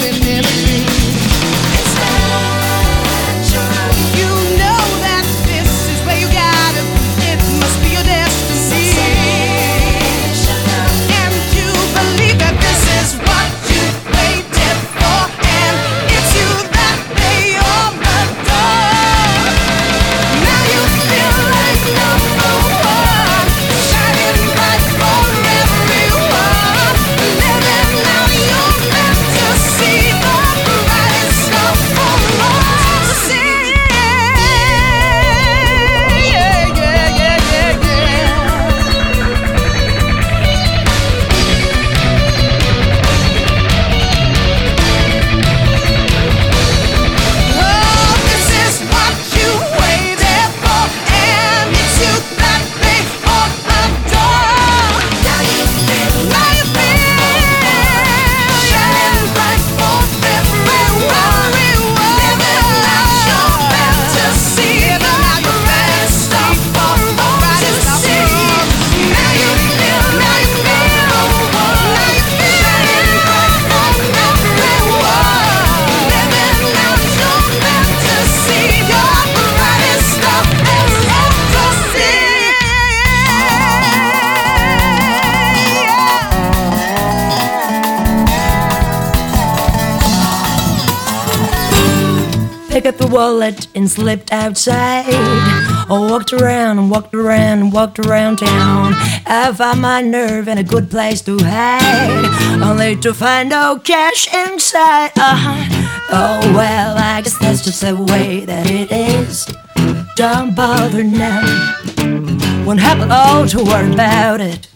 Picked up the wallet and slipped outside. I walked around and walked around and walked around town. I found my nerve and a good place to hide, only to find no cash inside. Oh well, I guess that's just the way that it is. Don't bother now. Won't happen all to worry about it.